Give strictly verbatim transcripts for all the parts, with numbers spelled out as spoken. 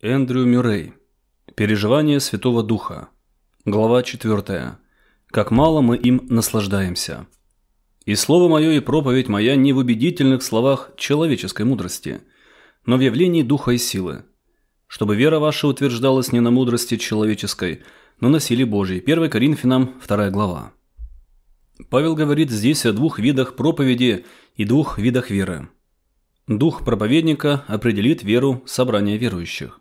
Эндрю Мюррей. Переживание Святого Духа. Глава четвёртая. Как мало мы им наслаждаемся. «И слово мое, и проповедь моя не в убедительных словах человеческой мудрости, но в явлении Духа и силы, чтобы вера ваша утверждалась не на мудрости человеческой, но на силе Божьей». первое Коринфянам, вторая глава. Павел говорит здесь о двух видах проповеди и двух видах веры. Дух проповедника определит веру собрания верующих.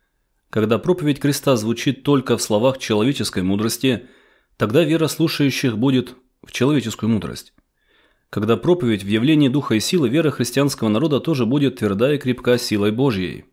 Когда проповедь креста звучит только в словах человеческой мудрости, тогда вера слушающих будет в человеческую мудрость. Когда проповедь в явлении Духа и силы, вера христианского народа тоже будет тверда и крепка силой Божьей.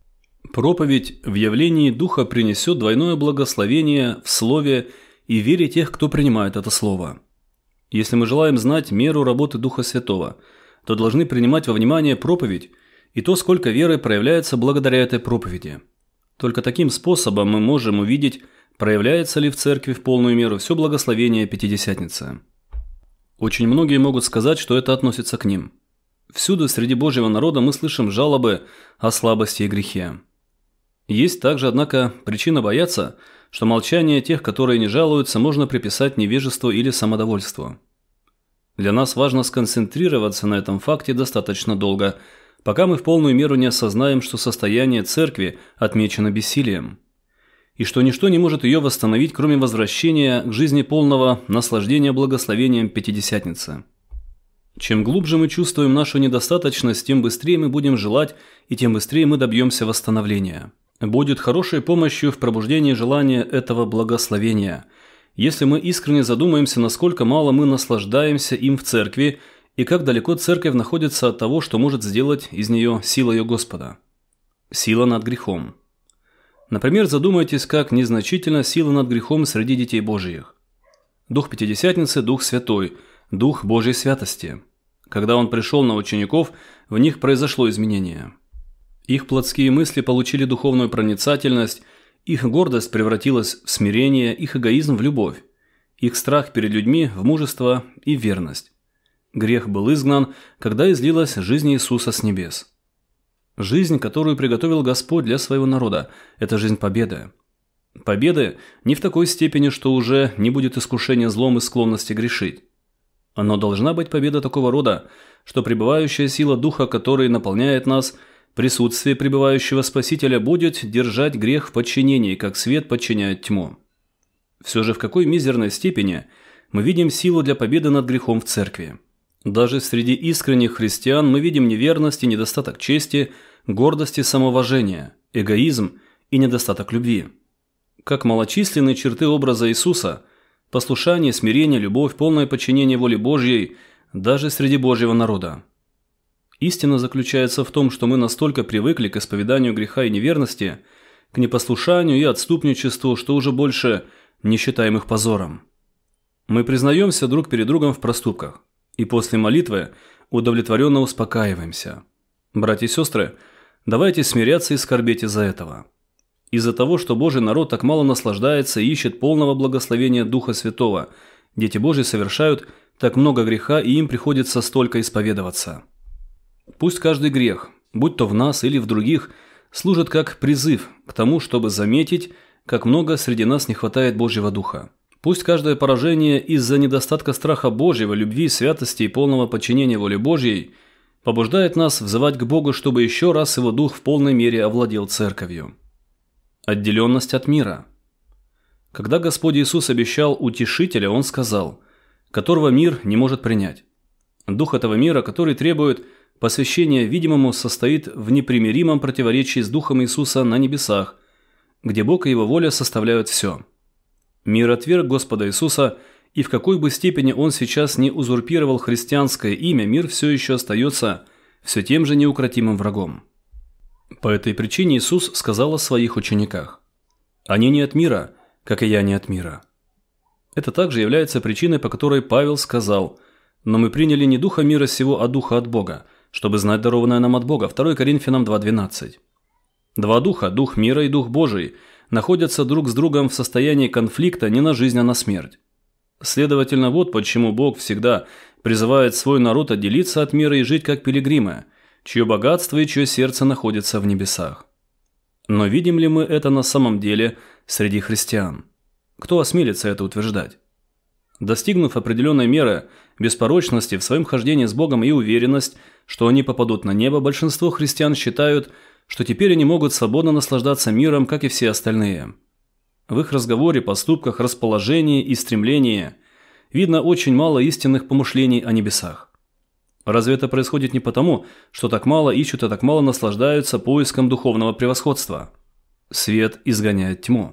Проповедь в явлении Духа принесет двойное благословение в слове и вере тех, кто принимает это слово. Если мы желаем знать меру работы Духа Святого, то должны принимать во внимание проповедь и то, сколько веры проявляется благодаря этой проповеди. Только таким способом мы можем увидеть, проявляется ли в церкви в полную меру все благословение Пятидесятницы. Очень многие могут сказать, что это относится к ним. Всюду среди Божьего народа мы слышим жалобы о слабости и грехе. Есть также, однако, причина бояться, что молчание тех, которые не жалуются, можно приписать невежеству или самодовольству. Для нас важно сконцентрироваться на этом факте достаточно долго, пока мы в полную меру не осознаем, что состояние церкви отмечено бессилием, и что ничто не может ее восстановить, кроме возвращения к жизни полного наслаждения благословением Пятидесятницы. Чем глубже мы чувствуем нашу недостаточность, тем быстрее мы будем желать, и тем быстрее мы добьемся восстановления. Будет хорошей помощью в пробуждении желания этого благословения, если мы искренне задумаемся, насколько мало мы наслаждаемся им в церкви, и как далеко церковь находится от того, что может сделать из нее сила ее Господа. Сила над грехом. Например, задумайтесь, как незначительна сила над грехом среди детей Божиих. Дух Пятидесятницы – Дух Святой, Дух Божьей святости. Когда Он пришел на учеников, в них произошло изменение. Их плотские мысли получили духовную проницательность, их гордость превратилась в смирение, их эгоизм в любовь, их страх перед людьми в мужество и верность. Грех был изгнан, когда излилась жизнь Иисуса с небес. Жизнь, которую приготовил Господь для своего народа – это жизнь победы. Победы не в такой степени, что уже не будет искушения злом и склонности грешить. Но должна быть победа такого рода, что пребывающая сила Духа, который наполняет нас, присутствие пребывающего Спасителя будет держать грех в подчинении, как свет подчиняет тьму. Все же в какой мизерной степени мы видим силу для победы над грехом в церкви. Даже среди искренних христиан мы видим неверность и недостаток чести, гордость и самоуважения, эгоизм и недостаток любви. Как малочисленные черты образа Иисуса – послушание, смирение, любовь, полное подчинение воле Божьей даже среди Божьего народа. Истина заключается в том, что мы настолько привыкли к исповеданию греха и неверности, к непослушанию и отступничеству, что уже больше не считаем их позором. Мы признаемся друг перед другом в проступках, и после молитвы удовлетворенно успокаиваемся. Братья и сестры, давайте смиряться и скорбеть из-за этого. Из-за того, что Божий народ так мало наслаждается и ищет полного благословения Духа Святого, дети Божьи совершают так много греха, и им приходится столько исповедоваться. Пусть каждый грех, будь то в нас или в других, служит как призыв к тому, чтобы заметить, как много среди нас не хватает Божьего Духа. Пусть каждое поражение из-за недостатка страха Божьего, любви, святости и полного подчинения воле Божьей побуждает нас взывать к Богу, чтобы еще раз Его Дух в полной мере овладел церковью. Отделенность от мира. Когда Господь Иисус обещал утешителя, Он сказал, которого мир не может принять. Дух этого мира, который требует посвящения видимому, состоит в непримиримом противоречии с Духом Иисуса на небесах, где Бог и Его воля составляют все. Мир отверг Господа Иисуса, и в какой бы степени он сейчас не узурпировал христианское имя, мир все еще остается все тем же неукротимым врагом. По этой причине Иисус сказал о своих учениках: «Они не от мира, как и я не от мира». Это также является причиной, по которой Павел сказал: «Но мы приняли не духа мира сего, а духа от Бога, чтобы знать дарованное нам от Бога». второе Коринфянам два двенадцать. Два духа, дух мира и дух Божий, находятся друг с другом в состоянии конфликта не на жизнь, а на смерть. Следовательно, вот почему Бог всегда призывает свой народ отделиться от мира и жить как пилигримы, чье богатство и чье сердце находится в небесах. Но видим ли мы это на самом деле среди христиан? Кто осмелится это утверждать? Достигнув определенной меры беспорочности в своем хождении с Богом и уверенность, что они попадут на небо, большинство христиан считают, что теперь они могут свободно наслаждаться миром, как и все остальные. В их разговоре, поступках, расположении и стремлении видно очень мало истинных помышлений о небесах. Разве это происходит не потому, что так мало ищут и так мало наслаждаются поиском духовного превосходства? Свет изгоняет тьму.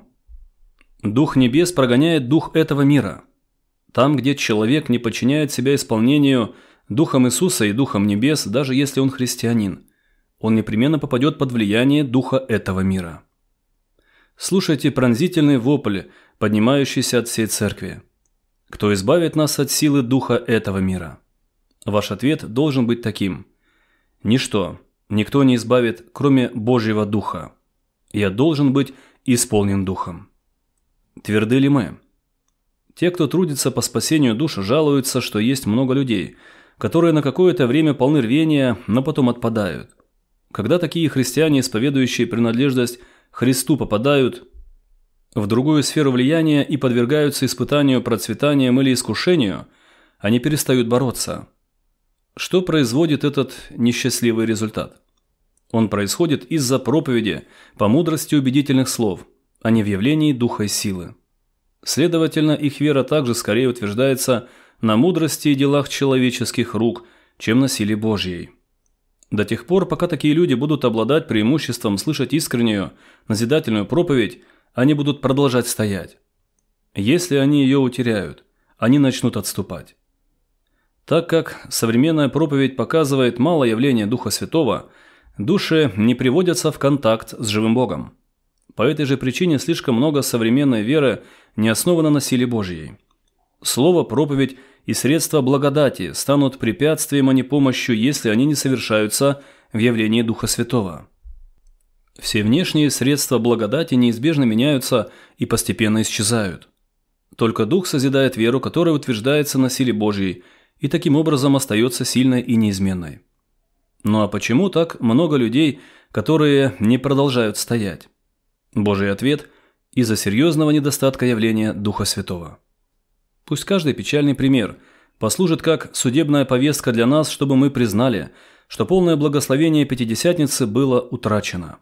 Дух небес прогоняет дух этого мира. Там, где человек не подчиняет себя исполнению Духом Иисуса и Духом Небес, даже если он христианин, он непременно попадет под влияние Духа этого мира. Слушайте пронзительный вопль, поднимающийся от всей церкви. Кто избавит нас от силы Духа этого мира? Ваш ответ должен быть таким: ничто, никто не избавит, кроме Божьего Духа. Я должен быть исполнен Духом. Тверды ли мы? Те, кто трудится по спасению душ, жалуются, что есть много людей, которые на какое-то время полны рвения, но потом отпадают. Когда такие христиане, исповедующие принадлежность Христу, попадают в другую сферу влияния и подвергаются испытанию процветанием или искушению, они перестают бороться. Что производит этот несчастливый результат? Он происходит из-за проповеди по мудрости убедительных слов, а не в явлении духа и силы. Следовательно, их вера также скорее утверждается на мудрости и делах человеческих рук, чем на силе Божьей. До тех пор, пока такие люди будут обладать преимуществом слышать искреннюю, назидательную проповедь, они будут продолжать стоять. Если они ее утеряют, они начнут отступать. Так как современная проповедь показывает мало явления Духа Святого, души не приводятся в контакт с живым Богом. По этой же причине слишком много современной веры не основано на силе Божьей. Слово, проповедь и средства благодати станут препятствием, а не помощью, если они не совершаются в явлении Духа Святого. Все внешние средства благодати неизбежно меняются и постепенно исчезают. Только Дух созидает веру, которая утверждается на силе Божьей, и таким образом остается сильной и неизменной. Ну а почему так много людей, которые не продолжают стоять? Божий ответ – из-за серьезного недостатка явления Духа Святого. Пусть каждый печальный пример послужит как судебная повестка для нас, чтобы мы признали, что полное благословение Пятидесятницы было утрачено.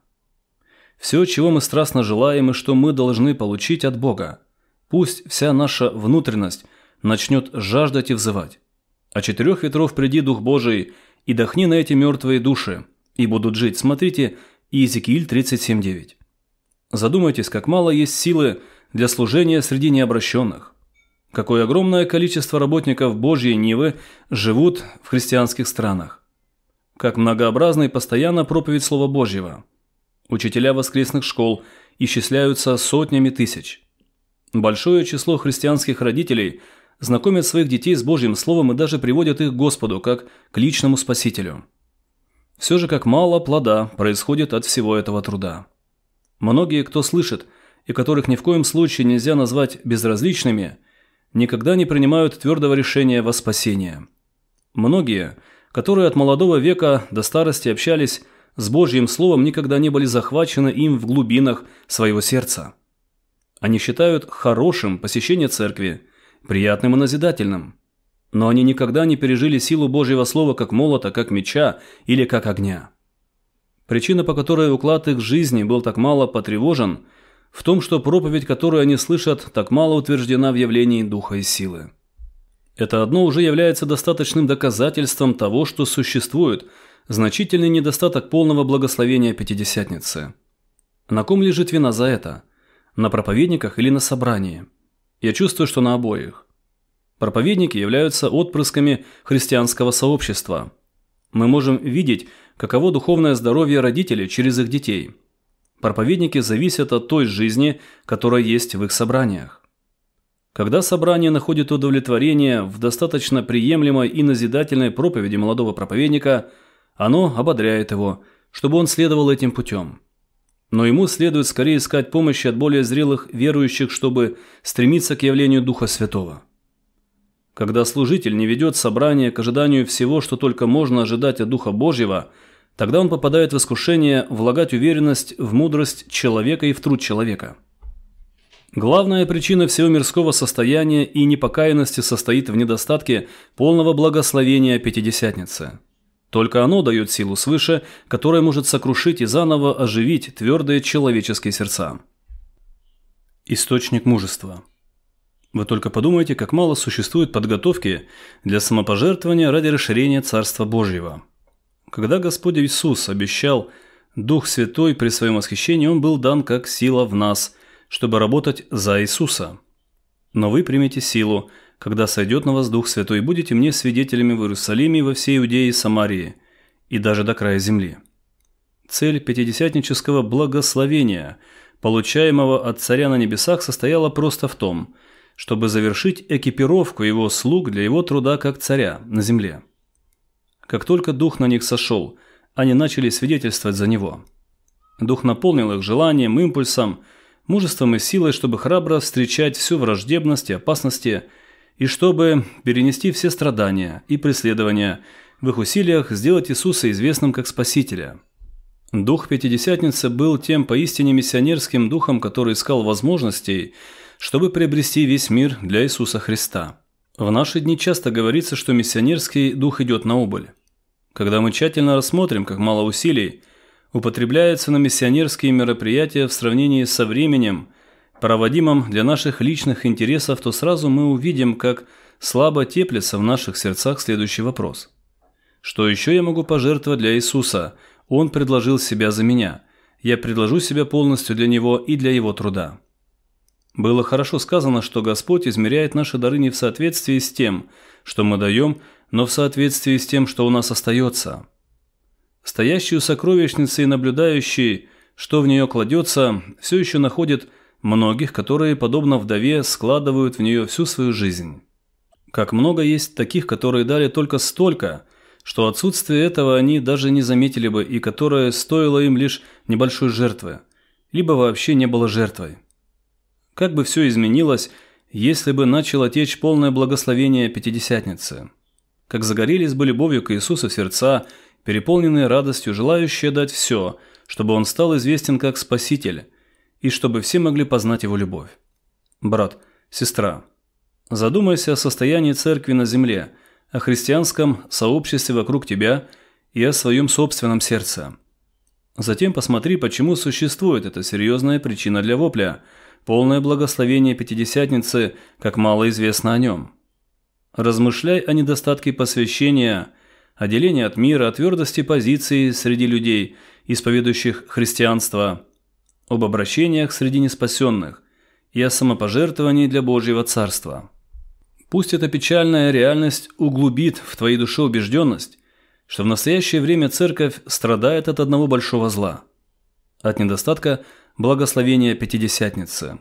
Все, чего мы страстно желаем и что мы должны получить от Бога, пусть вся наша внутренность начнет жаждать и взывать. О четырех ветров приди, Дух Божий, и дохни на эти мертвые души, и будут жить. Смотрите Иезекииль тридцать семь девять. Задумайтесь, как мало есть силы для служения среди необращенных. Какое огромное количество работников Божьей Нивы живут в христианских странах. Как многообразна и постоянна проповедь Слова Божьего. Учителя воскресных школ исчисляются сотнями тысяч. Большое число христианских родителей знакомят своих детей с Божьим Словом и даже приводят их к Господу, как к личному Спасителю. Все же как мало плода происходит от всего этого труда. Многие, кто слышит, и которых ни в коем случае нельзя назвать безразличными, никогда не принимают твердого решения во спасение. Многие, которые от молодого века до старости общались с Божьим Словом, никогда не были захвачены им в глубинах своего сердца. Они считают хорошим посещение церкви, приятным и назидательным, но они никогда не пережили силу Божьего Слова как молота, как меча или как огня. Причина, по которой уклад их жизни был так мало потревожен, в том, что проповедь, которую они слышат, так мало утверждена в явлении Духа и силы. Это одно уже является достаточным доказательством того, что существует значительный недостаток полного благословения Пятидесятницы. На ком лежит вина за это? На проповедниках или на собрании? Я чувствую, что на обоих. Проповедники являются отпрысками христианского сообщества. Мы можем видеть, каково духовное здоровье родителей через их детей. Проповедники зависят от той жизни, которая есть в их собраниях. Когда собрание находит удовлетворение в достаточно приемлемой и назидательной проповеди молодого проповедника, оно ободряет его, чтобы он следовал этим путем. Но ему следует скорее искать помощи от более зрелых верующих, чтобы стремиться к явлению Духа Святого. Когда служитель не ведет собрание к ожиданию всего, что только можно ожидать от Духа Божьего, Тогда он попадает в искушение влагать уверенность в мудрость человека и в труд человека. Главная причина всего мирского состояния и непокаянности состоит в недостатке полного благословения Пятидесятницы. Только оно дает силу свыше, которая может сокрушить и заново оживить твердые человеческие сердца. Источник мужества. Вы только подумайте, как мало существует подготовки для самопожертвования ради расширения Царства Божьего. Когда Господь Иисус обещал Дух Святой при своем восхищении, Он был дан как сила в нас, чтобы работать за Иисуса. Но вы примете силу, когда сойдет на вас Дух Святой, и будете мне свидетелями в Иерусалиме и во всей Иудее и Самарии, и даже до края земли. Цель пятидесятнического благословения, получаемого от Царя на небесах, состояла просто в том, чтобы завершить экипировку его слуг для его труда как царя на земле. Как только Дух на них сошел, они начали свидетельствовать за него. Дух наполнил их желанием, импульсом, мужеством и силой, чтобы храбро встречать всю враждебность и опасности, и чтобы перенести все страдания и преследования в их усилиях сделать Иисуса известным как Спасителя. Дух Пятидесятницы был тем поистине миссионерским духом, который искал возможностей, чтобы приобрести весь мир для Иисуса Христа. В наши дни часто говорится, что миссионерский дух идет на убыль. Когда мы тщательно рассмотрим, как мало усилий употребляется на миссионерские мероприятия в сравнении со временем, проводимым для наших личных интересов, то сразу мы увидим, как слабо теплится в наших сердцах следующий вопрос. Что еще я могу пожертвовать для Иисуса? Он предложил себя за меня. Я предложу себя полностью для Него и для Его труда. Было хорошо сказано, что Господь измеряет наши дары не в соответствии с тем, что мы даем, но в соответствии с тем, что у нас остается. Стоящий у сокровищницы и наблюдающий, что в нее кладется, все еще находит многих, которые, подобно вдове, складывают в нее всю свою жизнь. Как много есть таких, которые дали только столько, что отсутствие этого они даже не заметили бы и которое стоило им лишь небольшой жертвы, либо вообще не было жертвой. Как бы все изменилось, если бы начало течь полное благословение Пятидесятницы? Как загорелись бы любовью к Иисусу сердца, переполненные радостью, желающие дать все, чтобы Он стал известен как Спаситель, и чтобы все могли познать Его любовь. Брат, сестра, задумайся о состоянии церкви на земле, о христианском сообществе вокруг тебя и о своем собственном сердце. Затем посмотри, почему существует эта серьезная причина для вопля, полное благословение Пятидесятницы, как мало известно о нем. Размышляй о недостатке посвящения, о делении от мира, о твердости позиции среди людей, исповедующих христианство, об обращениях среди неспасенных и о самопожертвовании для Божьего Царства. Пусть эта печальная реальность углубит в твоей душе убежденность, что в настоящее время церковь страдает от одного большого зла – от недостатка благословения Пятидесятницы.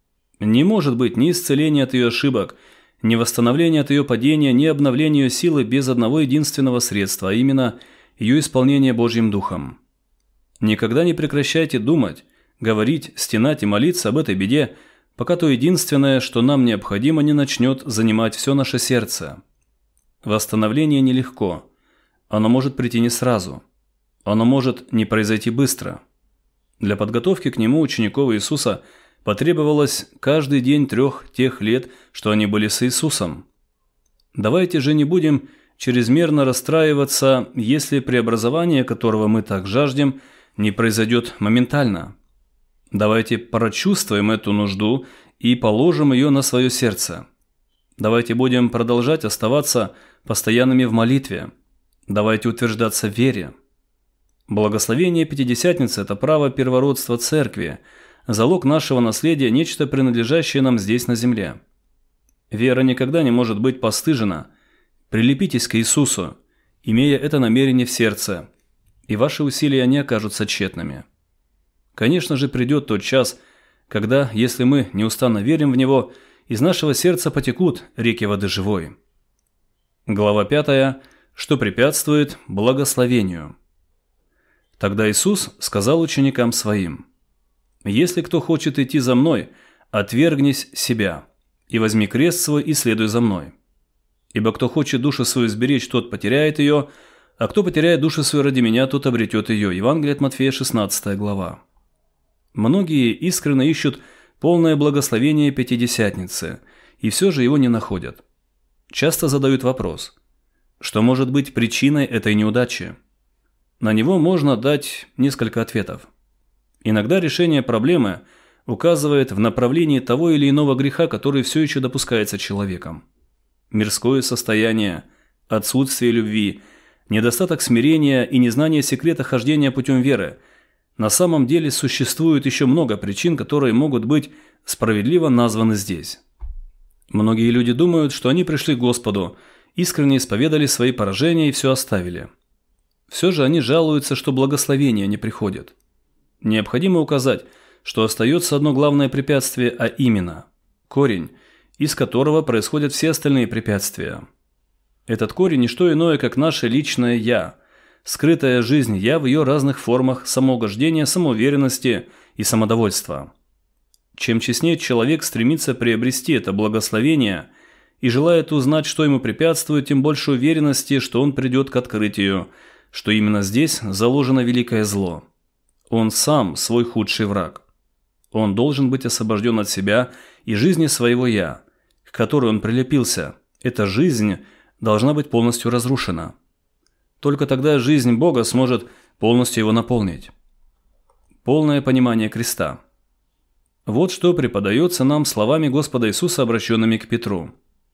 Не может быть ни исцеления от ее ошибок, ни восстановления от ее падения, ни обновления ее силы без одного единственного средства, а именно ее исполнения Божьим Духом. Никогда не прекращайте думать, говорить, стенать и молиться об этой беде, пока то единственное, что нам необходимо, не начнет занимать все наше сердце. Восстановление нелегко. Оно может прийти не сразу. Оно может не произойти быстро. Для подготовки к нему учеников Иисуса потребовалось каждый день трех тех лет, что они были с Иисусом. Давайте же не будем чрезмерно расстраиваться, если преобразование, которого мы так жаждем, не произойдет моментально. Давайте прочувствуем эту нужду и положим ее на свое сердце. Давайте будем продолжать оставаться постоянными в молитве. Давайте утверждаться в вере. Благословение Пятидесятницы – это право первородства Церкви, залог нашего наследия, нечто принадлежащее нам здесь на земле. Вера никогда не может быть постыжена. Прилепитесь к Иисусу, имея это намерение в сердце, и ваши усилия не окажутся тщетными. Конечно же, придет тот час, когда, если мы неустанно верим в Него, из нашего сердца потекут реки воды живой. Глава пятая. Что препятствует благословению? Тогда Иисус сказал ученикам Своим: «Если кто хочет идти за Мной, отвергнись себя, и возьми крест свой и следуй за Мной. Ибо кто хочет душу свою сберечь, тот потеряет ее, А кто потеряет душу свою ради меня, тот обретет ее. Евангелие от Матфея, шестнадцатая глава. Многие искренне ищут полное благословение Пятидесятницы, и все же его не находят. Часто задают вопрос, что может быть причиной этой неудачи? На него можно дать несколько ответов. Иногда решение проблемы указывает в направлении того или иного греха, который все еще допускается человеком. Мирское состояние, отсутствие любви, недостаток смирения и незнание секрета хождения путем веры. На самом деле существует еще много причин, которые могут быть справедливо названы здесь. Многие люди думают, что они пришли к Господу, искренне исповедали свои поражения и все оставили. Все же они жалуются, что благословения не приходят. Необходимо указать, что остается одно главное препятствие, а именно корень, из которого происходят все остальные препятствия. Этот корень – не что иное, как наше личное «я», скрытая жизнь «я» в ее разных формах самоугождения, самоуверенности и самодовольства. Чем честнее человек стремится приобрести это благословение и желает узнать, что ему препятствует, тем больше уверенности, что он придет к открытию, что именно здесь заложено великое зло. Он сам свой худший враг. Он должен быть освобожден от себя и жизни своего «я», к которой он прилепился. Эта жизнь должна быть полностью разрушена. Только тогда жизнь Бога сможет полностью его наполнить. Полное понимание креста. Вот что преподается нам словами Господа Иисуса, обращенными к Петру.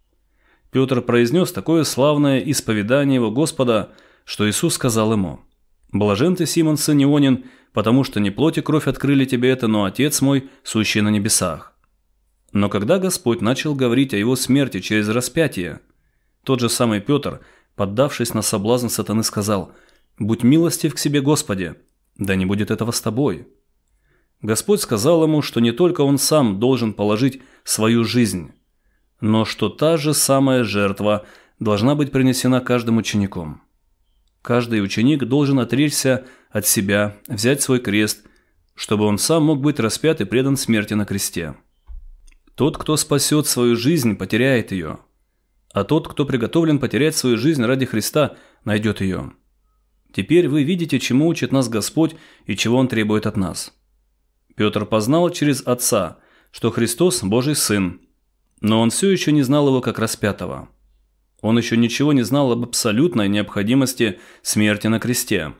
Петр произнес такое славное исповедание его Господа, что Иисус сказал ему: «Блажен ты, Симон, сын Ионин, потому что не плоть и кровь открыли тебе это, но Отец мой, сущий на небесах». Но когда Господь начал говорить о его смерти через распятие, тот же самый Петр, поддавшись на соблазн сатаны, сказал: «Будь милостив к себе, Господи, да не будет этого с тобой». Господь сказал ему, что не только он сам должен положить свою жизнь, но что та же самая жертва должна быть принесена каждым учеником. Каждый ученик должен отречься от себя, взять свой крест, чтобы он сам мог быть распят и предан смерти на кресте. Тот, кто спасет свою жизнь, потеряет ее, а тот, кто приготовлен потерять свою жизнь ради Христа, найдет ее. Теперь вы видите, чему учит нас Господь и чего Он требует от нас. Петр познал через Отца, что Христос – Божий Сын, но он все еще не знал Его как распятого. Он еще ничего не знал об абсолютной необходимости смерти на кресте.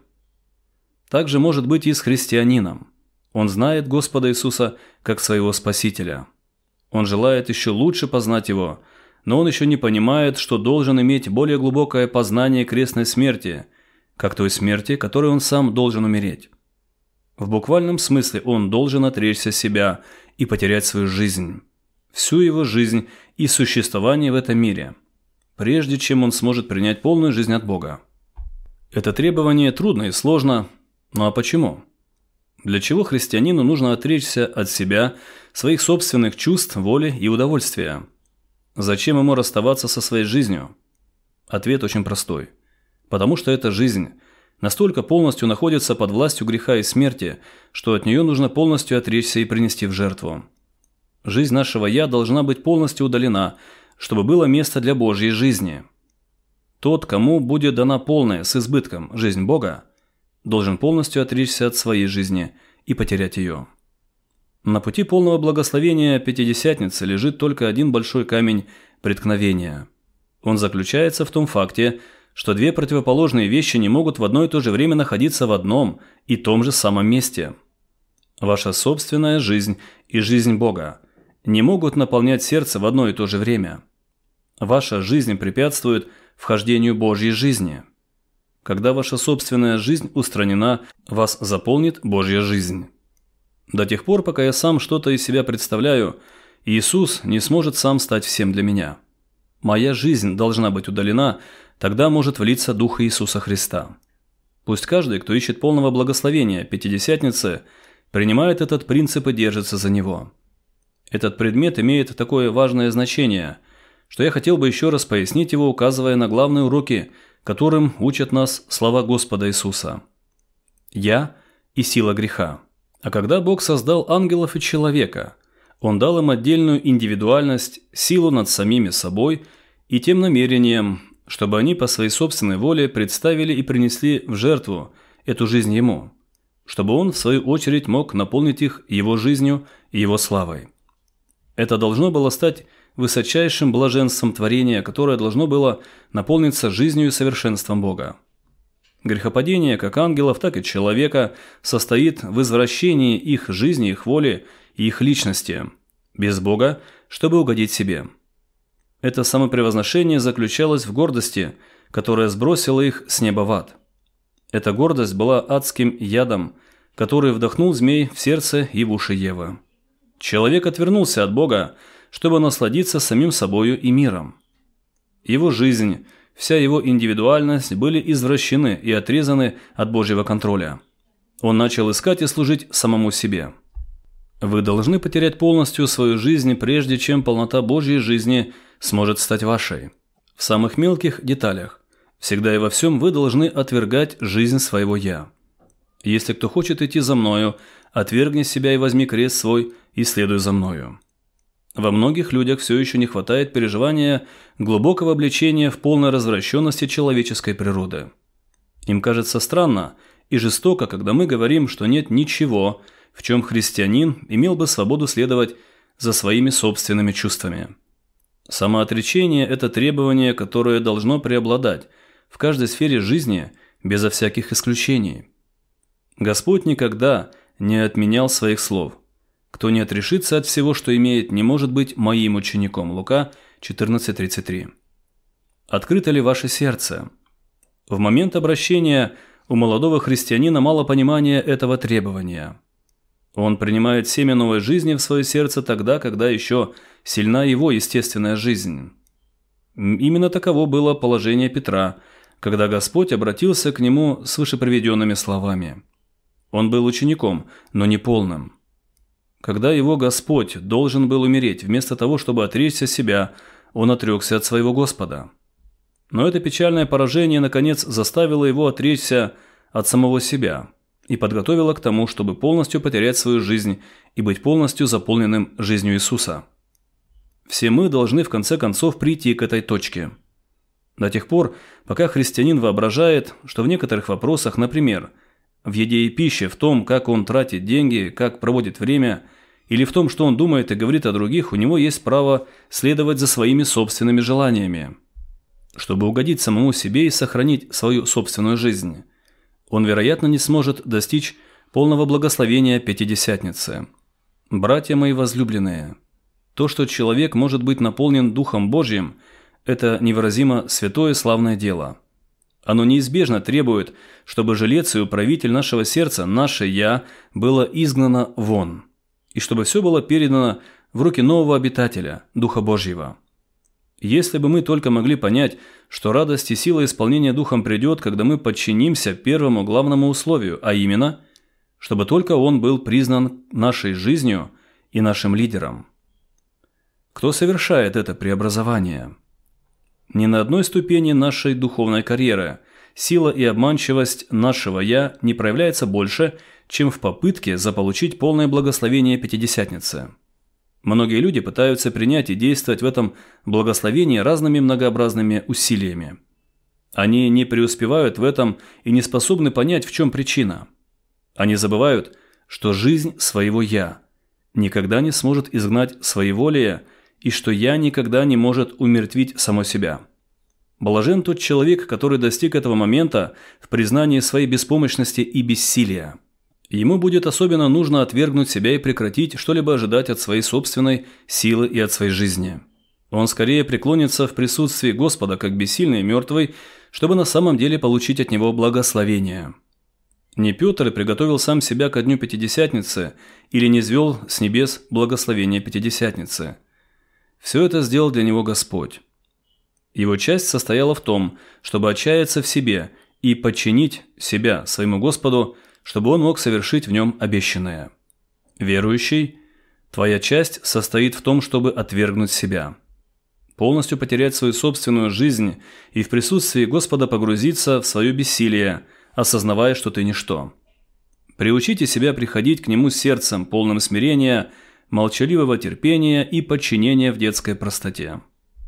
Так же может быть и с христианином. Он знает Господа Иисуса как своего Спасителя. Он желает еще лучше познать Его, но он еще не понимает, что должен иметь более глубокое познание крестной смерти, как той смерти, которой он сам должен умереть. В буквальном смысле он должен отречься себя и потерять свою жизнь, всю его жизнь и существование в этом мире, прежде чем он сможет принять полную жизнь от Бога. Это требование трудно и сложно, ну а почему? Для чего христианину нужно отречься от себя, своих собственных чувств, воли и удовольствия? Зачем ему расставаться со своей жизнью? Ответ очень простой. Потому что эта жизнь настолько полностью находится под властью греха и смерти, что от нее нужно полностью отречься и принести в жертву. Жизнь нашего «я» должна быть полностью удалена, чтобы было место для Божьей жизни. Тот, кому будет дана полная, с избытком, жизнь Бога, должен полностью отречься от своей жизни и потерять ее. На пути полного благословения Пятидесятницы лежит только один большой камень преткновения. Он заключается в том факте, что две противоположные вещи не могут в одно и то же время находиться в одном и том же самом месте. Ваша собственная жизнь и жизнь Бога не могут наполнять сердце в одно и то же время. Ваша жизнь препятствует вхождению Божьей жизни. Когда ваша собственная жизнь устранена, вас заполнит Божья жизнь. До тех пор, пока я сам что-то из себя представляю, Иисус не сможет сам стать всем для меня. Моя жизнь должна быть удалена, тогда может влиться Дух Иисуса Христа. Пусть каждый, кто ищет полного благословения Пятидесятницы, принимает этот принцип и держится за него. Этот предмет имеет такое важное значение, что я хотел бы еще раз пояснить его, указывая на главные уроки, которым учат нас слова Господа Иисуса. «Я и сила греха». А когда Бог создал ангелов и человека, Он дал им отдельную индивидуальность, силу над самими собой и тем намерением, чтобы они по своей собственной воле представили и принесли в жертву эту жизнь Ему, чтобы Он, в свою очередь, мог наполнить их Его жизнью и Его славой. Это должно было стать высочайшим блаженством творения, которое должно было наполниться жизнью и совершенством Бога. Грехопадение как ангелов, так и человека состоит в извращении их жизни, их воли и их личности, без Бога, чтобы угодить себе. Это самопревозношение заключалось в гордости, которая сбросила их с неба в ад. Эта гордость была адским ядом, который вдохнул змей в сердце и в уши Евы. Человек отвернулся от Бога, чтобы насладиться самим собою и миром. Его жизнь, вся его индивидуальность были извращены и отрезаны от Божьего контроля. Он начал искать и служить самому себе. Вы должны потерять полностью свою жизнь, прежде чем полнота Божьей жизни сможет стать вашей. В самых мелких деталях, всегда и во всем вы должны отвергать жизнь своего «я». Если кто хочет идти за мною, отвергни себя и возьми крест свой и следуй за мною. Во многих людях все еще не хватает переживания глубокого обличения в полной развращенности человеческой природы. Им кажется странно и жестоко, когда мы говорим, что нет ничего, в чем христианин имел бы свободу следовать за своими собственными чувствами. Самоотречение – это требование, которое должно преобладать в каждой сфере жизни безо всяких исключений. Господь никогда не отменял своих слов. Кто не отрешится от всего, что имеет, не может быть моим учеником. Лука четырнадцать тридцать три. Открыто ли ваше сердце? В момент обращения у молодого христианина мало понимания этого требования. Он принимает семя новой жизни в свое сердце тогда, когда еще сильна его естественная жизнь. Именно таково было положение Петра, когда Господь обратился к нему с вышеприведенными словами. Он был учеником, но не полным. Когда его Господь должен был умереть, вместо того, чтобы отречься себя, он отрекся от своего Господа. Но это печальное поражение, наконец, заставило его отречься от самого себя и подготовило к тому, чтобы полностью потерять свою жизнь и быть полностью заполненным жизнью Иисуса. Все мы должны в конце концов прийти к этой точке. До тех пор, пока христианин воображает, что в некоторых вопросах, например, в еде и пище, в том, как он тратит деньги, как проводит время, или в том, что он думает и говорит о других, у него есть право следовать за своими собственными желаниями, чтобы угодить самому себе и сохранить свою собственную жизнь. Он, вероятно, не сможет достичь полного благословения Пятидесятницы. Братья мои возлюбленные, то, что человек может быть наполнен Духом Божьим, это невыразимо святое славное дело. Оно неизбежно требует, чтобы жилец и управитель нашего сердца, наше «я», было изгнано вон, и чтобы все было передано в руки нового обитателя, Духа Божьего. Если бы мы только могли понять, что радость и сила исполнения Духом придет, когда мы подчинимся первому главному условию, а именно, чтобы только Он был признан нашей жизнью и нашим лидером. Кто совершает это преобразование? Ни на одной ступени нашей духовной карьеры сила и обманчивость нашего «я» не проявляется больше, чем в попытке заполучить полное благословение Пятидесятницы. Многие люди пытаются принять и действовать в этом благословении разными многообразными усилиями. Они не преуспевают в этом и не способны понять, в чем причина. Они забывают, что жизнь своего «я» никогда не сможет изгнать своеволие, и что «я» никогда не может умертвить само себя. Блажен тот человек, который достиг этого момента в признании своей беспомощности и бессилия. Ему будет особенно нужно отвергнуть себя и прекратить что-либо ожидать от своей собственной силы и от своей жизни. Он скорее преклонится в присутствии Господа, как бессильный и мертвый, чтобы на самом деле получить от Него благословение. Не Петр приготовил сам себя ко дню Пятидесятницы или не низвел с небес благословение Пятидесятницы. Все это сделал для него Господь. Его часть состояла в том, чтобы отчаяться в себе и подчинить себя своему Господу, чтобы он мог совершить в нем обещанное. Верующий, твоя часть состоит в том, чтобы отвергнуть себя, полностью потерять свою собственную жизнь и в присутствии Господа погрузиться в свое бессилие, осознавая, что ты ничто. Приучите себя приходить к Нему с сердцем, полным смирения, молчаливого терпения и подчинения в детской простоте.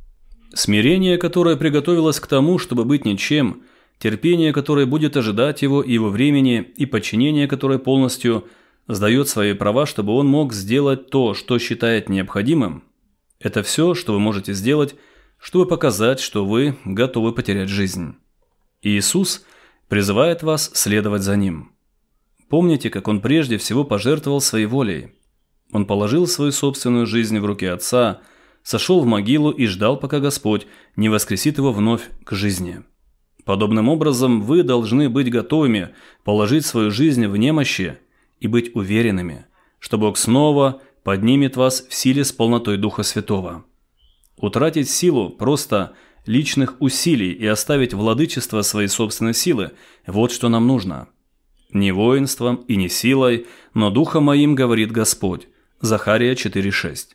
Смирение, которое приготовилось к тому, чтобы быть ничем, терпение, которое будет ожидать его и его времени, и подчинение, которое полностью сдает свои права, чтобы он мог сделать то, что считает необходимым, это все, что вы можете сделать, чтобы показать, что вы готовы потерять жизнь. И Иисус призывает вас следовать за Ним. Помните, как Он прежде всего пожертвовал своей волей. Он положил свою собственную жизнь в руки Отца, сошел в могилу и ждал, пока Господь не воскресит его вновь к жизни. Подобным образом, вы должны быть готовыми положить свою жизнь в немощи и быть уверенными, что Бог снова поднимет вас в силе с полнотой Духа Святого. Утратить силу просто личных усилий и оставить владычество своей собственной силы – вот что нам нужно. Не воинством и не силой, но Духом моим, говорит Господь. Захария четыре шесть.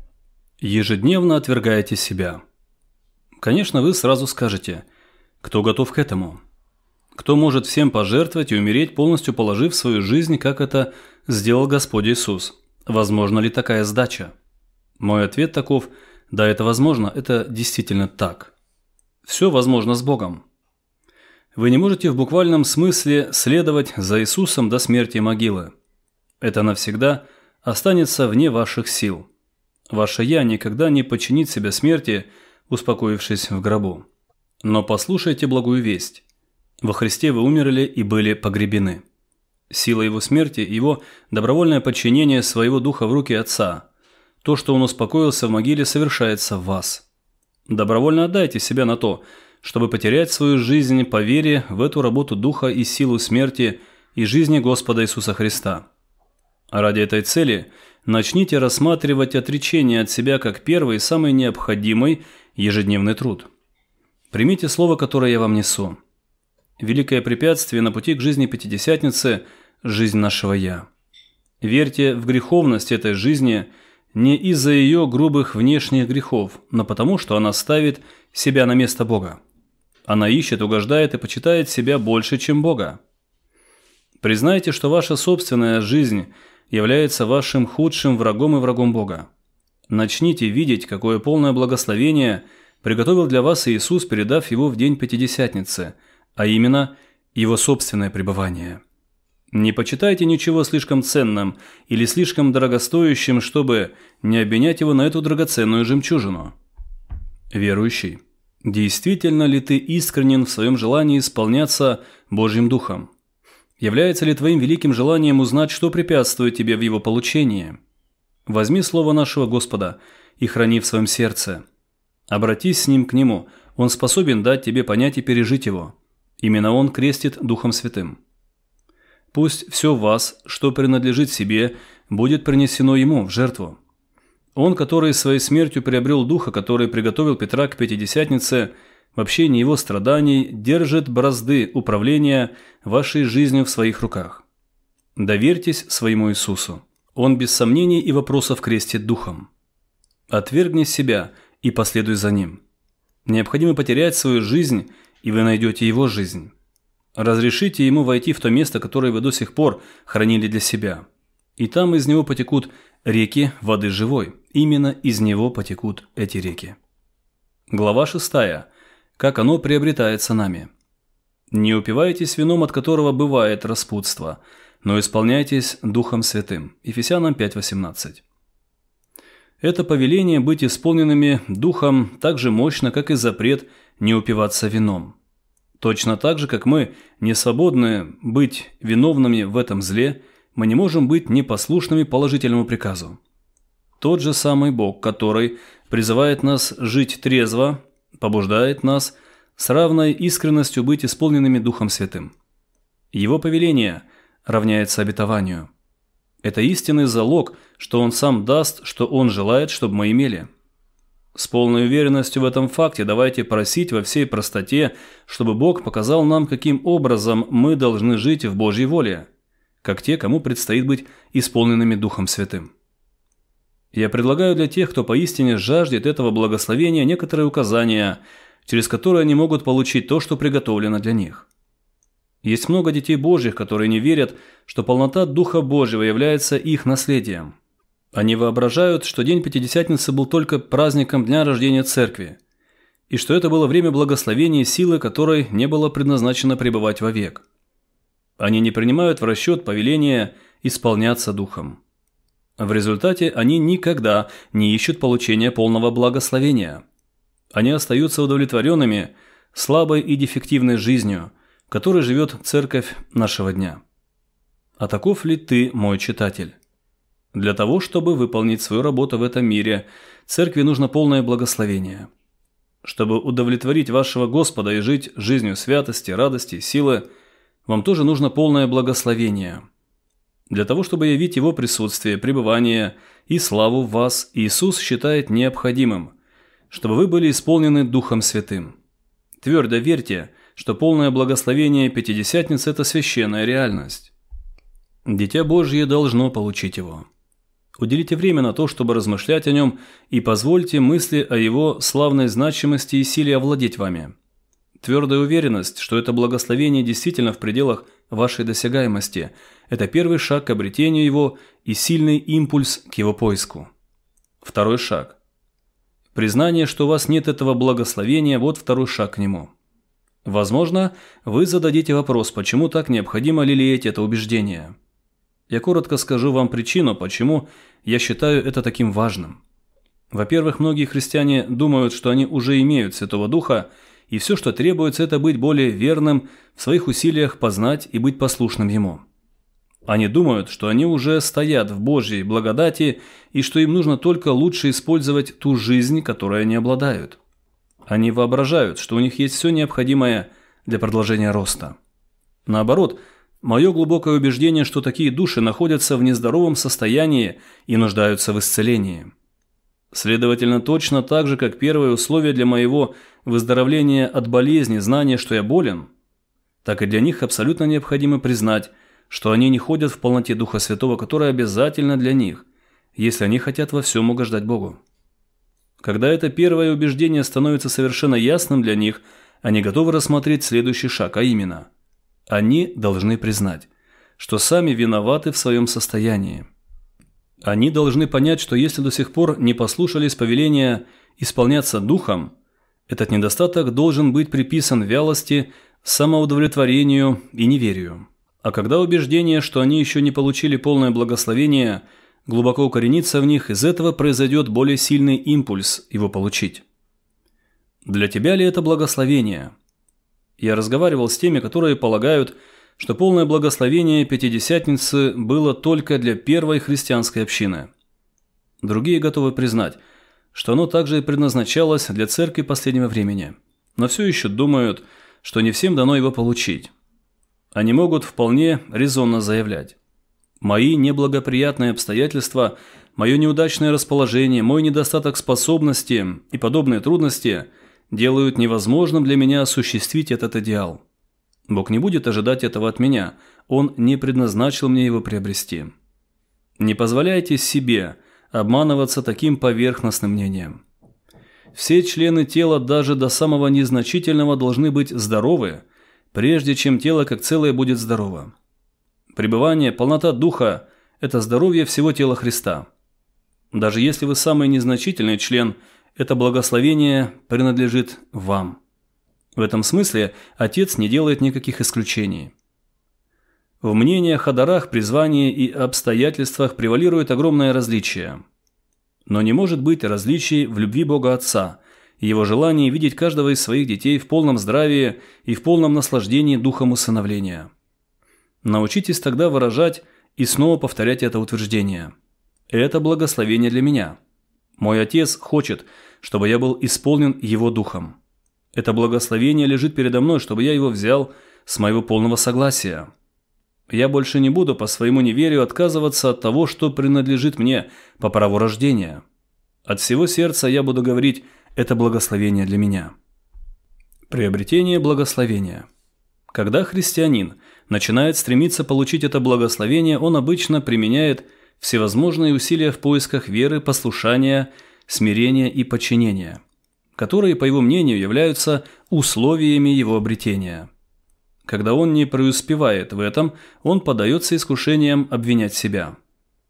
Ежедневно отвергаете себя. Конечно, вы сразу скажете, кто готов к этому? Кто может всем пожертвовать и умереть, полностью положив свою жизнь, как это сделал Господь Иисус? Возможно ли такая сдача? Мой ответ таков: да, это возможно, это действительно так. Все возможно с Богом. Вы не можете в буквальном смысле следовать за Иисусом до смерти могилы. Это навсегда останется вне ваших сил. Ваше «я» никогда не подчинит себя смерти, успокоившись в гробу. Но послушайте благую весть. Во Христе вы умерли и были погребены. Сила Его смерти, Его добровольное подчинение своего Духа в руки Отца, то, что Он успокоился в могиле, совершается в вас. Добровольно отдайте себя на то, чтобы потерять свою жизнь по вере в эту работу Духа и силу смерти и жизни Господа Иисуса Христа. Ради этой цели начните рассматривать отречение от себя как первый и самый необходимый ежедневный труд. Примите слово, которое я вам несу. Великое препятствие на пути к жизни Пятидесятницы – жизнь нашего «я». Верьте в греховность этой жизни не из-за ее грубых внешних грехов, но потому, что она ставит себя на место Бога. Она ищет, угождает и почитает себя больше, чем Бога. Признайте, что ваша собственная жизнь является вашим худшим врагом и врагом Бога. Начните видеть, какое полное благословение приготовил для вас Иисус, передав его в день Пятидесятницы, а именно его собственное пребывание. Не почитайте ничего слишком ценным или слишком дорогостоящим, чтобы не обменять его на эту драгоценную жемчужину. Верующий, действительно ли ты искренен в своем желании исполняться Божьим Духом? Является ли твоим великим желанием узнать, что препятствует тебе в его получении? Возьми слово нашего Господа и храни в своем сердце. Обратись с ним к Нему, Он способен дать тебе понять и пережить его. Именно Он крестит Духом Святым. Пусть все в вас, что принадлежит себе, будет принесено Ему в жертву. Он, который своей смертью приобрел Духа, который приготовил Петра к Пятидесятнице, в общении его страданий держит бразды управления вашей жизнью в своих руках. Доверьтесь своему Иисусу. Он без сомнений и вопросов крестит Духом. Отвергни себя и последуй за Ним. Необходимо потерять свою жизнь, и вы найдете Его жизнь. Разрешите Ему войти в то место, которое вы до сих пор хранили для себя. И там из него потекут реки воды живой. Именно из него потекут эти реки. Глава шестая. Как оно приобретается нами. Не упивайтесь вином, от которого бывает распутство, но исполняйтесь Духом Святым. Ефесянам пять восемнадцать. Это повеление быть исполненными Духом так же мощно, как и запрет не упиваться вином. Точно так же, как мы не свободны быть виновными в этом зле, мы не можем быть непослушными положительному приказу. Тот же самый Бог, который призывает нас жить трезво, побуждает нас с равной искренностью быть исполненными Духом Святым. Его повеление равняется обетованию. Это истинный залог, что Он сам даст, что Он желает, чтобы мы имели. С полной уверенностью в этом факте давайте просить во всей простоте, чтобы Бог показал нам, каким образом мы должны жить в Божьей воле, как те, кому предстоит быть исполненными Духом Святым. Я предлагаю для тех, кто поистине жаждет этого благословения, некоторые указания, через которые они могут получить то, что приготовлено для них. Есть много детей Божьих, которые не верят, что полнота Духа Божьего является их наследием. Они воображают, что день Пятидесятницы был только праздником дня рождения Церкви. и что это было время благословения силы, которой не было предназначено пребывать вовек. Они не принимают в расчет повеления исполняться Духом. В результате они никогда не ищут получения полного благословения. Они остаются удовлетворенными слабой и дефективной жизнью, которой живет церковь нашего дня. А таков ли ты, мой читатель? Для того, чтобы выполнить свою работу в этом мире, церкви нужно полное благословение. Чтобы удовлетворить вашего Господа и жить жизнью святости, радости, силы, вам тоже нужно полное благословение. Для того, чтобы явить Его присутствие, пребывание и славу в вас, Иисус считает необходимым, чтобы вы были исполнены Духом Святым. Твердо верьте, что полное благословение Пятидесятницы – это священная реальность. Дитя Божье должно получить его. Уделите время на то, чтобы размышлять о нем, и позвольте мысли о его славной значимости и силе овладеть вами. Твердая уверенность, что это благословение действительно в пределах вашей досягаемости – это первый шаг к обретению его и сильный импульс к его поиску. Второй шаг. Признание, что у вас нет этого благословения – вот второй шаг к нему. Возможно, вы зададите вопрос, почему так необходимо лелеять это убеждение. Я коротко скажу вам причину, почему я считаю это таким важным. Во-первых, многие христиане думают, что они уже имеют Святого Духа, и все, что требуется, это быть более верным в своих усилиях познать и быть послушным Ему. Они думают, что они уже стоят в Божьей благодати и что им нужно только лучше использовать ту жизнь, которой они обладают. Они воображают, что у них есть все необходимое для продолжения роста. Наоборот, мое глубокое убеждение, что такие души находятся в нездоровом состоянии и нуждаются в исцелении. Следовательно, точно так же, как первое условие для моего выздоровления от болезни – знание, что я болен, так и для них абсолютно необходимо признать, что они не ходят в полноте Духа Святого, которая обязательна для них, если они хотят во всем угождать Богу. Когда это первое убеждение становится совершенно ясным для них, они готовы рассмотреть следующий шаг, а именно – они должны признать, что сами виноваты в своем состоянии. Они должны понять, что если до сих пор не послушались повеления исполняться Духом, этот недостаток должен быть приписан вялости, самоудовлетворению и неверию. А когда убеждение, что они еще не получили полное благословение, глубоко укоренится в них, из этого произойдет более сильный импульс его получить. Для тебя ли это благословение? Я разговаривал с теми, которые полагают, что полное благословение Пятидесятницы было только для первой христианской общины. Другие готовы признать, что оно также и предназначалось для церкви последнего времени, но все еще думают, что не всем дано его получить. Они могут вполне резонно заявлять: «Мои неблагоприятные обстоятельства, мое неудачное расположение, мой недостаток способности и подобные трудности делают невозможным для меня осуществить этот идеал. Бог не будет ожидать этого от меня, Он не предназначил мне его приобрести». Не позволяйте себе обманываться таким поверхностным мнением. Все члены тела, даже до самого незначительного, должны быть здоровы, прежде чем тело как целое будет здорово. Пребывание, полнота духа – это здоровье всего тела Христа. Даже если вы самый незначительный член, это благословение принадлежит вам. В этом смысле Отец не делает никаких исключений. В мнениях о дарах, призвании и обстоятельствах превалирует огромное различие. Но не может быть различий в любви Бога Отца и Его желании видеть каждого из своих детей в полном здравии и в полном наслаждении духом усыновления. Научитесь тогда выражать и снова повторять это утверждение. Это благословение для меня. Мой Отец хочет, чтобы я был исполнен Его Духом. Это благословение лежит передо мной, чтобы я его взял с моего полного согласия. Я больше не буду по своему неверию отказываться от того, что принадлежит мне по праву рождения. От всего сердца я буду говорить: это благословение для меня. Приобретение благословения. Когда христианин начинает стремиться получить это благословение, он обычно применяет всевозможные усилия в поисках веры, послушания, смирения и подчинения, которые, по его мнению, являются условиями его обретения. Когда он не преуспевает в этом, он поддается искушениям обвинять себя.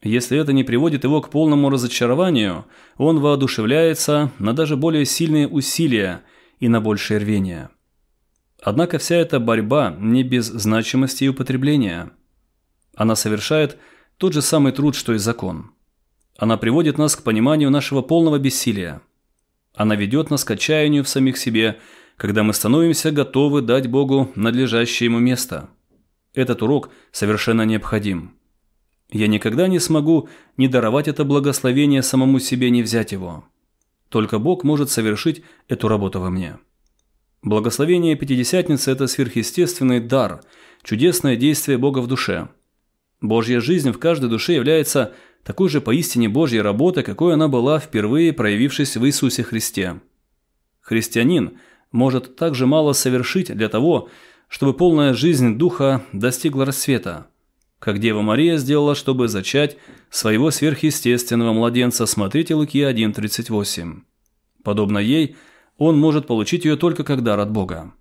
Если это не приводит его к полному разочарованию, он воодушевляется на даже более сильные усилия и на большее рвение. Однако вся эта борьба не без значимости и употребления. Она совершает тот же самый труд, что и закон. Она приводит нас к пониманию нашего полного бессилия. Она ведет нас к отчаянию в самих себе, когда мы становимся готовы дать Богу надлежащее ему место. Этот урок совершенно необходим. Я никогда не смогу ни даровать это благословение самому себе, ни взять его. Только Бог может совершить эту работу во мне. Благословение Пятидесятницы – это сверхъестественный дар, чудесное действие Бога в душе. Божья жизнь в каждой душе является такой же поистине Божьей работой, какой она была впервые проявившись в Иисусе Христе. Христианин может так же мало совершить для того, чтобы полная жизнь Духа достигла рассвета, как Дева Мария сделала, чтобы зачать своего сверхъестественного младенца. Смотрите Луки один тридцать восемь. Подобно ей, он может получить ее только как дар от Бога.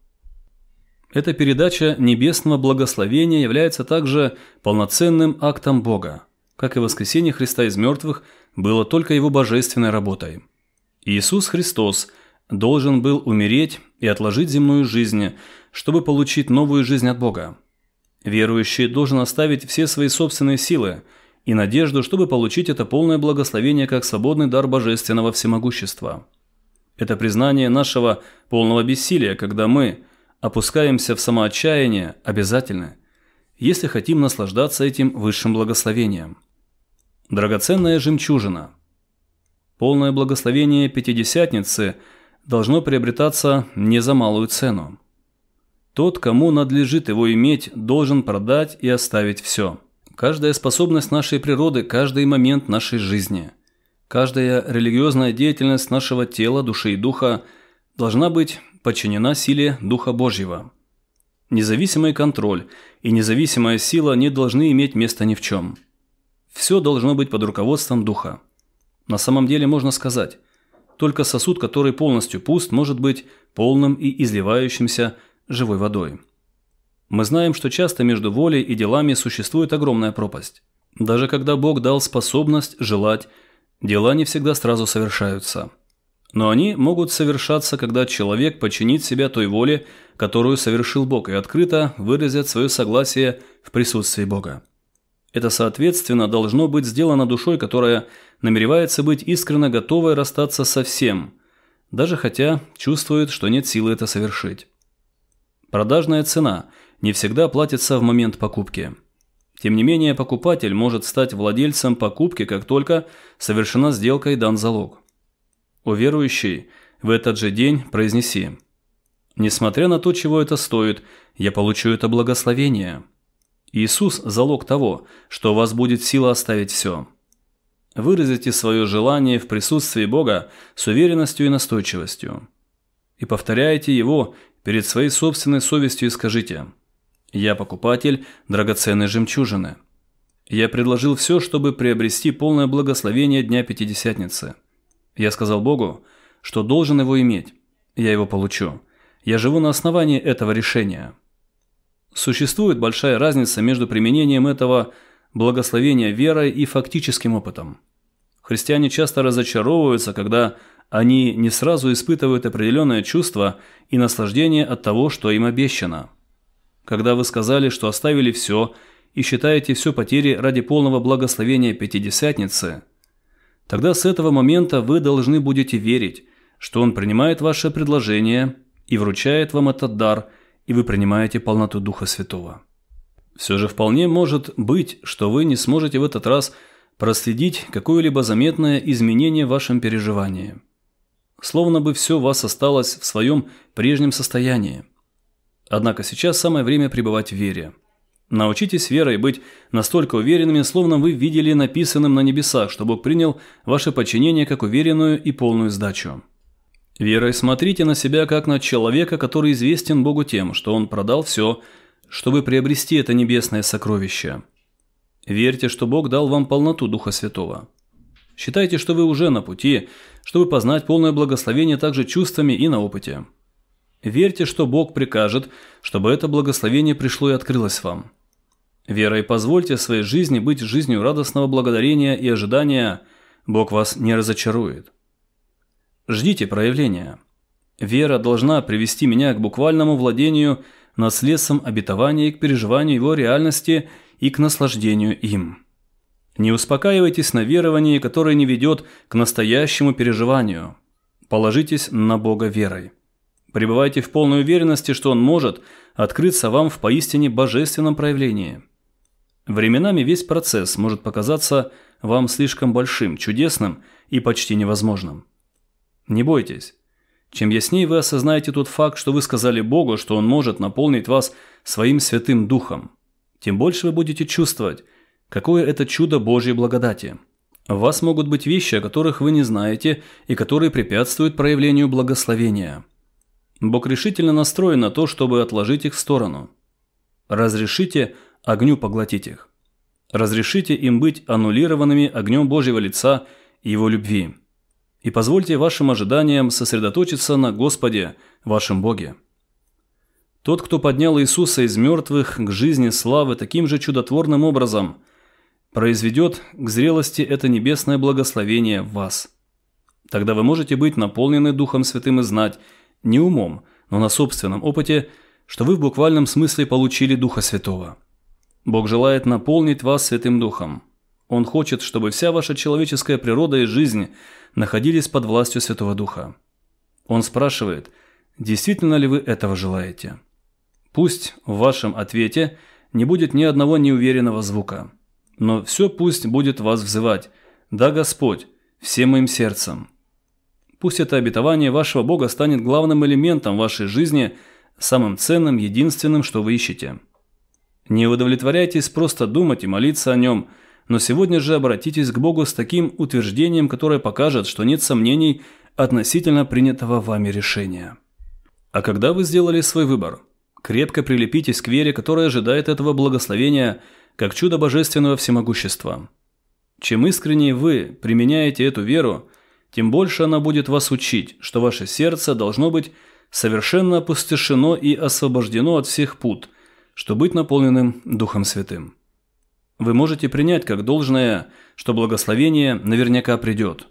Эта передача небесного благословения является также полноценным актом Бога, как и воскресение Христа из мертвых было только его божественной работой. Иисус Христос должен был умереть и отложить земную жизнь, чтобы получить новую жизнь от Бога. Верующий должен оставить все свои собственные силы и надежду, чтобы получить это полное благословение как свободный дар божественного всемогущества. Это признание нашего полного бессилия, когда мы опускаемся в самоотчаяние, обязательно, если хотим наслаждаться этим высшим благословением. Драгоценная жемчужина. Полное благословение Пятидесятницы должно приобретаться не за малую цену. Тот, кому надлежит его иметь, должен продать и оставить все. Каждая способность нашей природы, каждый момент нашей жизни, каждая религиозная деятельность нашего тела, души и духа должна быть подчинена силе Духа Божьего. Независимый контроль и независимая сила не должны иметь места ни в чем. Все должно быть под руководством Духа. На самом деле можно сказать, только сосуд, который полностью пуст, может быть полным и изливающимся живой водой. Мы знаем, что часто между волей и делами существует огромная пропасть. Даже когда Бог дал способность желать, дела не всегда сразу совершаются. Но они могут совершаться, когда человек подчинит себя той воле, которую совершил Бог, и открыто выразит свое согласие в присутствии Бога. Это, соответственно, должно быть сделано душой, которая намеревается быть искренне готовой расстаться со всем, даже хотя чувствует, что нет силы это совершить. Продажная цена не всегда платится в момент покупки. Тем не менее, покупатель может стать владельцем покупки, как только совершена сделка и дан залог. О верующий, в этот же день произнеси: «Несмотря на то, чего это стоит, я получу это благословение». Иисус – залог того, что у вас будет сила оставить все. Выразите свое желание в присутствии Бога с уверенностью и настойчивостью. И повторяйте его перед своей собственной совестью и скажите: «Я покупатель драгоценной жемчужины. Я предложил все, чтобы приобрести полное благословение Дня Пятидесятницы. Я сказал Богу, что должен его иметь. Я его получу. Я живу на основании этого решения». Существует большая разница между применением этого благословения верой и фактическим опытом. Христиане часто разочаровываются, когда они не сразу испытывают определенное чувство и наслаждение от того, что им обещано. Когда вы сказали, что оставили все и считаете все потери ради полного благословения Пятидесятницы, тогда с этого момента вы должны будете верить, что Он принимает ваше предложение и вручает вам этот дар, и вы принимаете полноту Духа Святого. Все же вполне может быть, что вы не сможете в этот раз проследить какое-либо заметное изменение в вашем переживании. Словно бы все у вас осталось в своем прежнем состоянии. Однако сейчас самое время пребывать в вере. Научитесь верой быть настолько уверенными, словно вы видели написанным на небесах, что Бог принял ваше подчинение как уверенную и полную сдачу. Верой смотрите на себя как на человека, который известен Богу тем, что он продал все, чтобы приобрести это небесное сокровище. Верьте, что Бог дал вам полноту Духа Святого. Считайте, что вы уже на пути, чтобы познать полное благословение также чувствами и на опыте. Верьте, что Бог прикажет, чтобы это благословение пришло и открылось вам. Верой позвольте своей жизни быть жизнью радостного благодарения и ожидания, Бог вас не разочарует. Ждите проявления. Вера должна привести меня к буквальному владению наследством обетования и к переживанию его реальности и к наслаждению им. Не успокаивайтесь на веровании, которое не ведет к настоящему переживанию. Положитесь на Бога верой. Пребывайте в полной уверенности, что Он может открыться вам в поистине божественном проявлении. Временами весь процесс может показаться вам слишком большим, чудесным и почти невозможным. Не бойтесь. Чем яснее вы осознаете тот факт, что вы сказали Богу, что Он может наполнить вас своим Святым Духом, тем больше вы будете чувствовать, какое это чудо Божьей благодати. В вас могут быть вещи, о которых вы не знаете и которые препятствуют проявлению благословения. Бог решительно настроен на то, чтобы отложить их в сторону. Разрешите огню поглотить их. Разрешите им быть аннулированными огнем Божьего лица и Его любви. И позвольте вашим ожиданиям сосредоточиться на Господе, вашем Боге. Тот, кто поднял Иисуса из мертвых к жизни славы таким же чудотворным образом, произведет к зрелости это небесное благословение в вас. Тогда вы можете быть наполнены Духом Святым и знать, не умом, но на собственном опыте, что вы в буквальном смысле получили Духа Святого. Бог желает наполнить вас Святым Духом. Он хочет, чтобы вся ваша человеческая природа и жизнь находились под властью Святого Духа. Он спрашивает, действительно ли вы этого желаете? Пусть в вашем ответе не будет ни одного неуверенного звука, но все пусть будет вас взывать: «Да, Господь, всем моим сердцем». Пусть это обетование вашего Бога станет главным элементом вашей жизни, самым ценным, единственным, что вы ищете. Не удовлетворяйтесь просто думать и молиться о нем, но сегодня же обратитесь к Богу с таким утверждением, которое покажет, что нет сомнений относительно принятого вами решения. А когда вы сделали свой выбор, крепко прилепитесь к вере, которая ожидает этого благословения, как чудо божественного всемогущества. Чем искреннее вы применяете эту веру, тем больше она будет вас учить, что ваше сердце должно быть совершенно опустошено и освобождено от всех пут, чтобы быть наполненным Духом Святым. Вы можете принять как должное, что благословение наверняка придет.